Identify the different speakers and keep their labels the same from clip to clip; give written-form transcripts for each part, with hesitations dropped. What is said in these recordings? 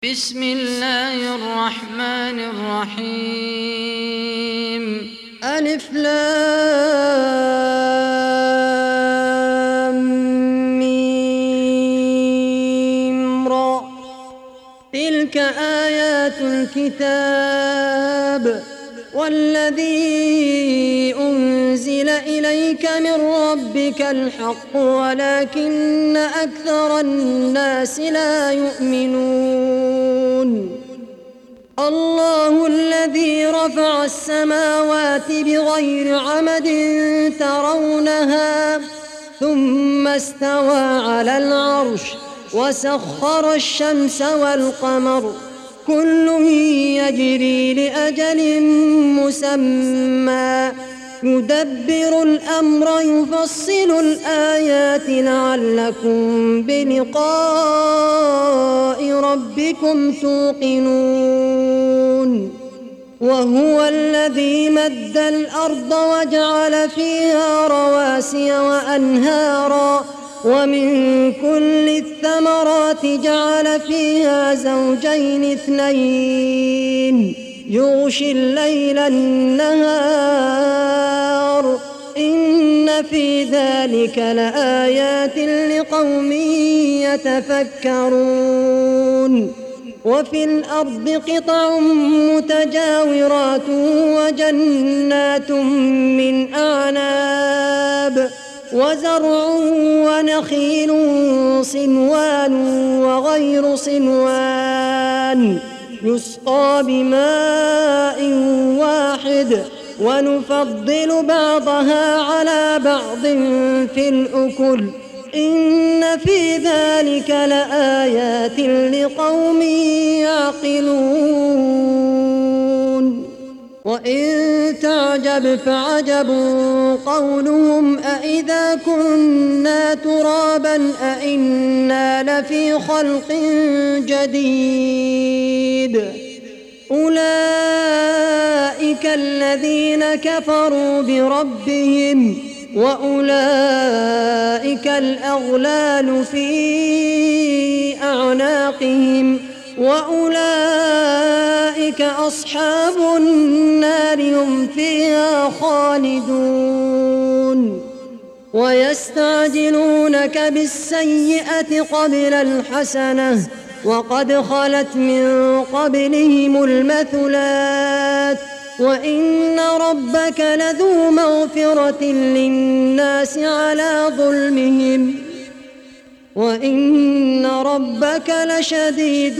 Speaker 1: بسم الله الرحمن الرحيم.
Speaker 2: ألف لام ميم را. تلك آيات الكتاب والذي أنزل إليك من ربك الحق ولكن أكثر الناس لا يؤمنون. الله الذي رفع السماوات بغير عمد ترونها ثم استوى على العرش وسخر الشمس والقمر كل يجري لأجل مسمى يدبر الأمر يفصل الآيات لعلكم بلقاء ربكم توقنون. وهو الذي مد الأرض وجعل فيها رواسي وأنهارا ومن كل الثمرات جعل فيها زوجين اثنين يغشي الليل النهار إن في ذلك لآيات لقوم يتفكرون. وفي الأرض قطع متجاورات وجنات من أعناب وزرع ونخيل صنوان وغير صنوان يسقى بماء واحد ونفضل بعضها على بعض في الأكل إن في ذلك لآيات لقوم يعقلون. وإن تعجب فعجب قولهم أإذا كنا ترابا أإنا لفي خلق جديد أولئك الذين كفروا بربهم وأولئك الأغلال في أعناقهم وأولئك أصحاب النار هم فيها خالدون. ويستعجلونك بالسيئة قبل الحسنة وقد خلت من قبلهم المثلات وإن ربك لذو مغفرة للناس على ظلمهم وإن ربك لشديد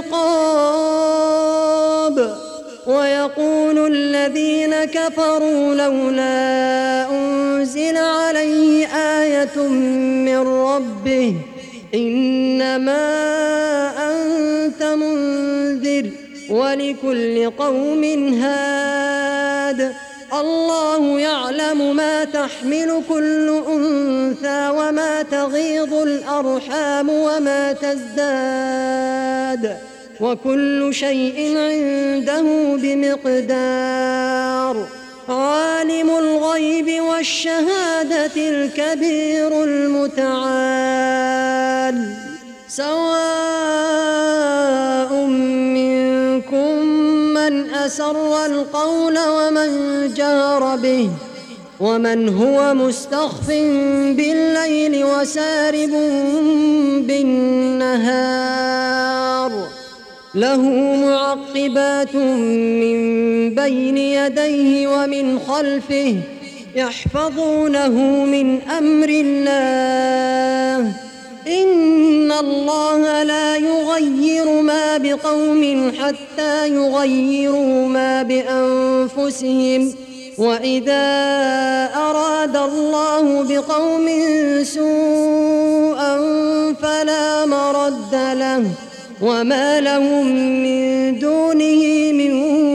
Speaker 2: العقاب. ويقول الذين كفروا لولا أنزل عليه آية من ربه إنما أنت منذر ولكل قوم هاد الله يعلم ما تحمل كل أنثى وما تغيض الأرحام وما تزداد وكل شيء عنده بمقدار. عالم الغيب والشهادة الكبير المتعال سواء منكم من أسر القول ومن جهر به ومن هو مستخف بالليل وسارب بالنهار له معقبات من بين يديه ومن خلفه يحفظونه من أمر الله إن الله لا يغير ما بقوم حتى يغيروا ما بأنفسهم وإذا أراد الله بقوم سوءا فلا مرد له وما لهم من دونه من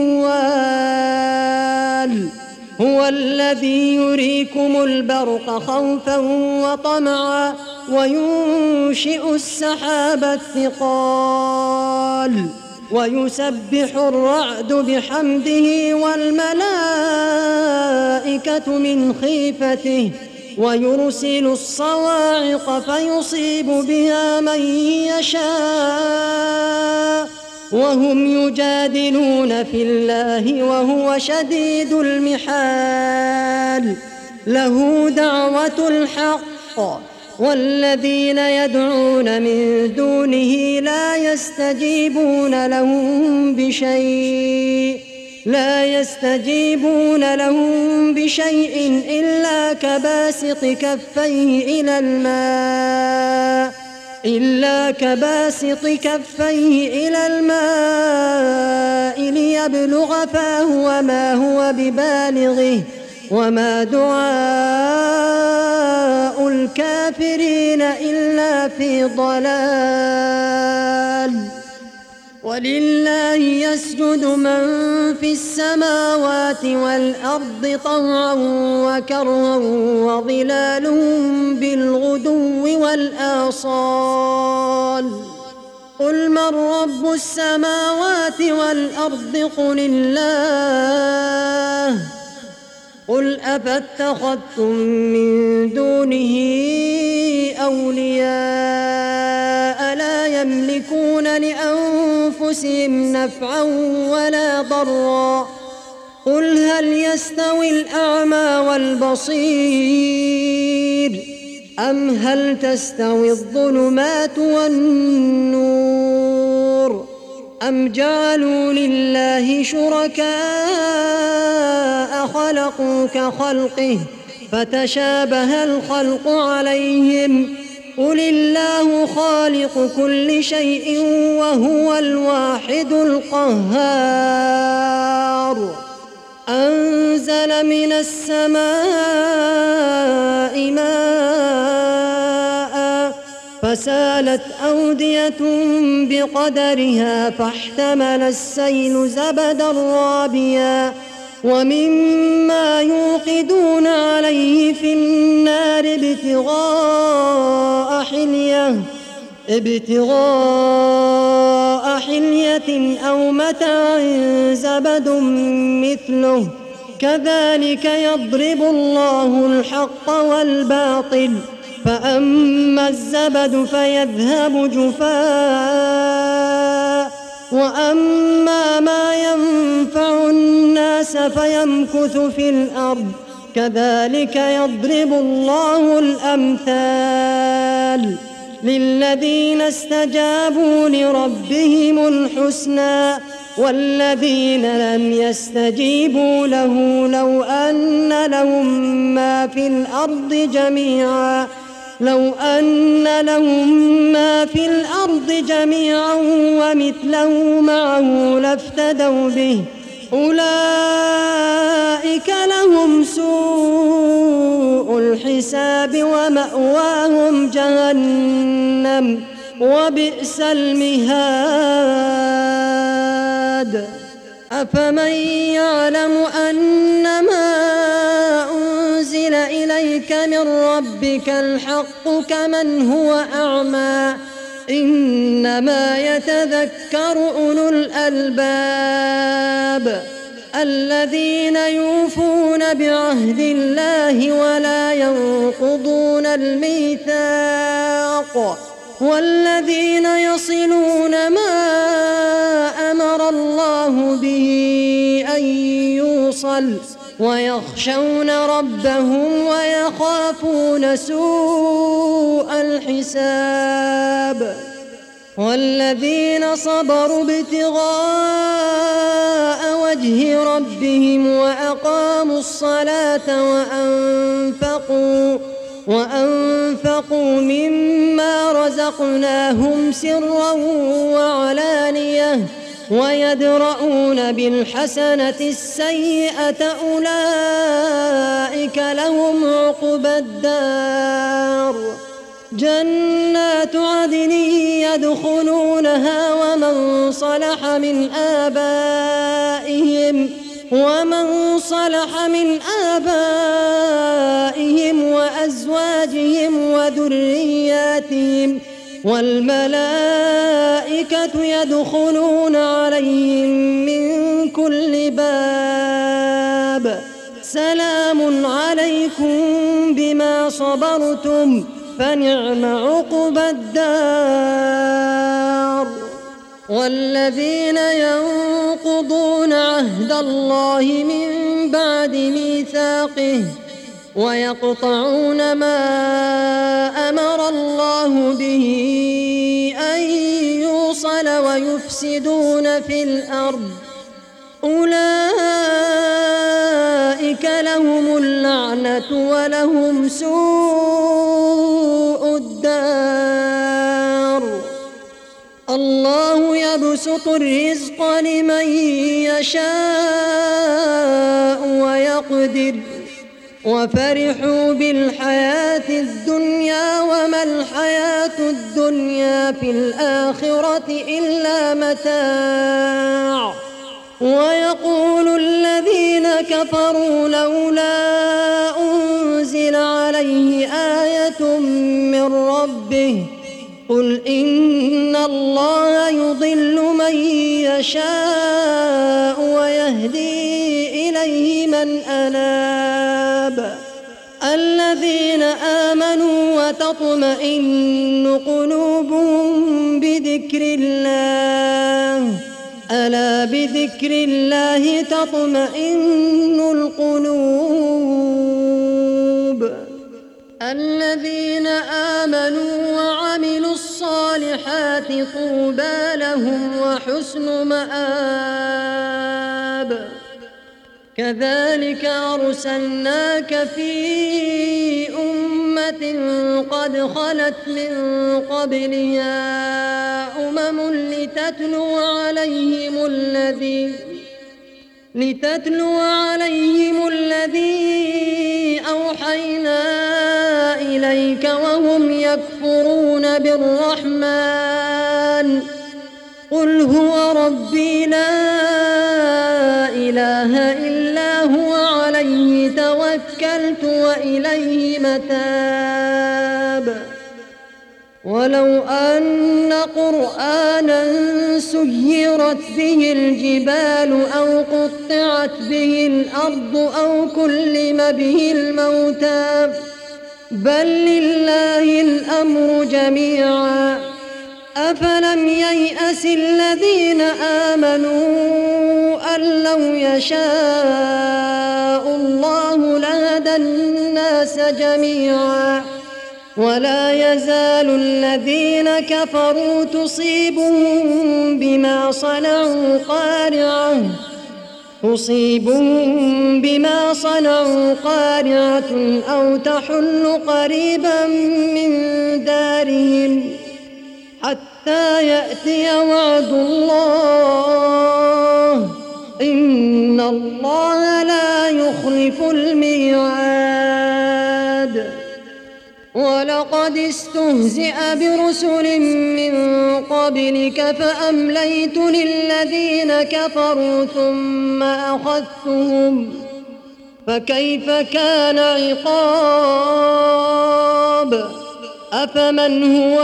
Speaker 2: وال. هو الذي يريكم البرق خوفا وطمعا وينشئ السحاب الثقال ويسبح الرعد بحمده والملائكة من خيفته ويرسل الصواعق فيصيب بها من يشاء وهم يجادلون في الله وهو شديد المحال. له دعوة الحق والذين يدعون من دونه لا يستجيبون لهم بشيء إلا كباسط كفيه إلى الماء ليبلغ فاه وما هو ببالغه وما دعاء الكافرين إلا في ضلال. ولله يسجد من في السماوات والأرض طوعا وكرها وظلالهم بالغدو والآصال. قل من رب السماوات والأرض قل الله. قل أفاتخذتم من دونه أولياء لا يملكون لأنفسهم نفعا ولا ضرا. قل هل يستوي الأعمى والبصير أم هل تستوي الظلمات والنور أم جعلوا لله شركاء خلقوا كخلقه فتشابه الخلق عليهم. قل الله خالق كل شيء وهو الواحد القهار. أنزل من السماء ماء فسالت أودية بقدرها فاحتمل السيل زبدا رابيا ومما يوقدون عليه في النار ابتغاء حلية أو متاع زبد مثله كذلك يضرب الله الحق والباطل. فأما الزبد فيذهب جفاء وأما ما ينفع الناس فيمكث في الأرض كذلك يضرب الله الأمثال. للذين استجابوا لربهم الحسنى والذين لم يستجيبوا له لو أن لهم ما في الأرض جميعا ومثله معه لافتدوا به أولئك لهم سوء الحساب ومأواهم جهنم وبئس المهاد. أفمن يعلم أنما أنزل إليك من ربك الحق كمن هو أعمى إنما يتذكر أولو الألباب الذين يوفون بعهد الله ولا ينقضون الميثاق والذين يصلون ما أمر الله به أن يوصل ويخشون ربهم ويخافون سوء الحساب. والذين صبروا ابتغاء وجه ربهم وأقاموا الصلاة وأنفقوا مما رزقناهم سرا وعلانية ويدرؤون بالحسنة السيئة أولئك لهم عقبى الدار. جنات عدن يدخلونها ومن صلح من آبائهم وأزواجهم وذرياتهم والملائكة يدخلون عليهم من كل باب سلام عليكم بما صبرتم فنعم عقبى الدار. والذين ينقضون عهد الله من بعد ميثاقه ويقطعون ما أمر الله به أن يوصل ويفسدون في الأرض أولئك لهم اللعنة ولهم سوء الدار. الله يبسط الرزق لمن يشاء ويقدر وفرحوا بالحياة الدنيا وما الحياة الدنيا في الآخرة إلا متاع. ويقول الذين كفروا لولا أنزل عليه آية من ربه قل إن الله يضل من يشاء ويهدي إليه من أناب. الذين آمنوا وتطمئن قلوبهم بذكر الله ألا بذكر الله تطمئن القلوب. الذين آمنوا وعملوا الصالحات طوبى لهم وحسن مآب. كذلك أرسلناك في أمة قد خلت من قبلها أمم لتتلو عليهم الذي أوحينا إليك وهم يكفرون بالرحمن قل هو ربي لا إله إلا هو عليه توكلت وإليه متاب. ولو أن قرآنا سيرت به الجبال أو قطعت به الأرض أو كلم به الموتى بل لله الأمر جميعا أفلم ييأس الذين آمنوا أن لو يشاء الله لهدى الناس جميعا ولا يزال الذين كفروا تصيبهم بما صنعوا قارعة أو تحل قريبا من دارهم حتى يأتي وعد الله إن الله لا يخلف الميعاد. ولقد استهزئ برسل من قبلك فأمليت للذين كفروا ثم أخذتهم فكيف كان عقاب. أفمن هو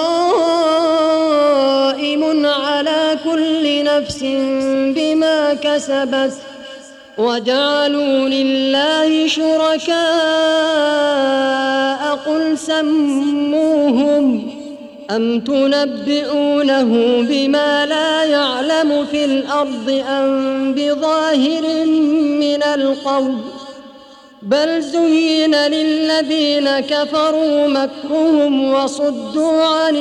Speaker 2: قائم على كل نفس بما كسبت وجعلوا لله شركاء قل سموهم أم تنبئونه بما لا يعلم في الأرض أم بظاهر من القول بل زين للذين كفروا مكرهم وصدوا عن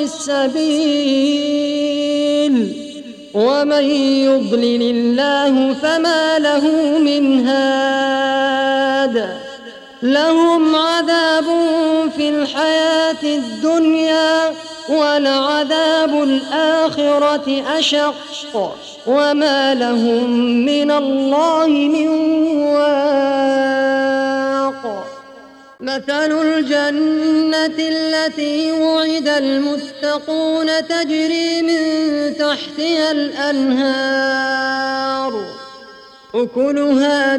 Speaker 2: السبيل ومن يضلل الله فما له من هاد. لهم عذاب في الحياة الدنيا ولعذاب الآخرة أشق وما لهم من الله من واق. مثل الجنة التي وعد المتقون تجري من تحتها الأنهار أكلها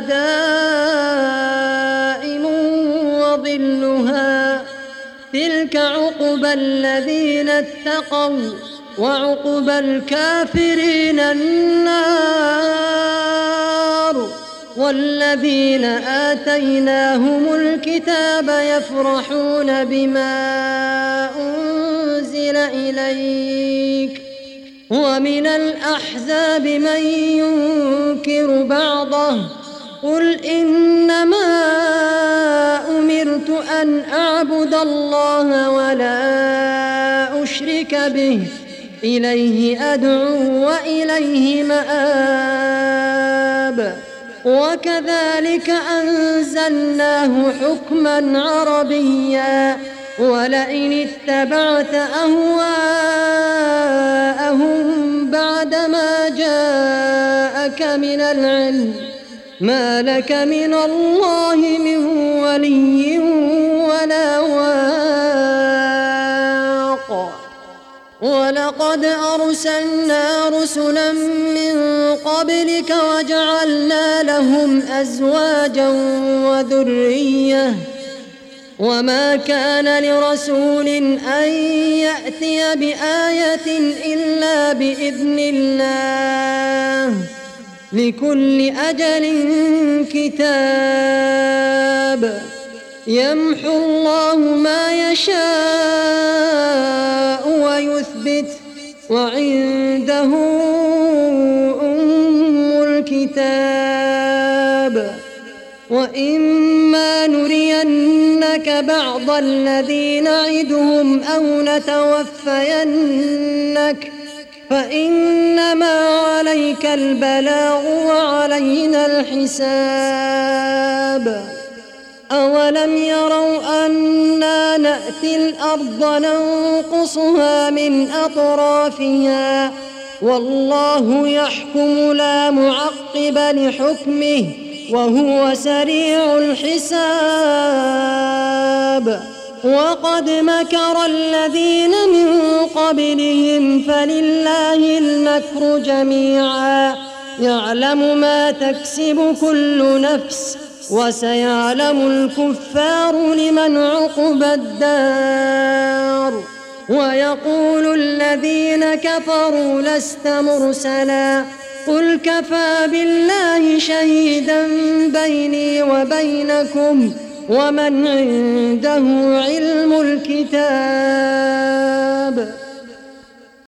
Speaker 2: دائم وظلها تلك عقبى الذين اتقوا وعقبى الكافرين النار. والذين آتيناهم الكتاب يفرحون بما أنزل إليك ومن الأحزاب من ينكر بعضه قل إنما أمرت أن أعبد الله ولا أشرك به إليه أدعو وإليه مآب وكذلك أنزلناه حكما عربيا ولئن اتبعت أهواءهم بعدما جاءك من العلم ما لك من الله من ولي ولا واق ولقد أرسلنا رسلا من قبلك وجعلنا لهم أزواجا وذرية وما كان لرسول أن يأتي بآية إلا بإذن الله لكل أجل كتاب يمحو الله ما يشاء ويثبت وعنده أم الكتاب وإما نرينك بعض الذي نعدهم أو نتوفينك فإنما عليك البلاغ وعلينا الحساب أولم يروا أنا نأتي الأرض ننقصها من أطرافها والله يحكم لا معقب لحكمه وهو سريع الحساب وقد مكر الذين من قبلهم فلله المكر جميعا يعلم ما تكسب كل نفس وسيعلم الكفار لمن عقبى الدار ويقول الذين كفروا لست مرسلا قل كفى بالله شهيدا بيني وبينكم ومن عنده علم الكتاب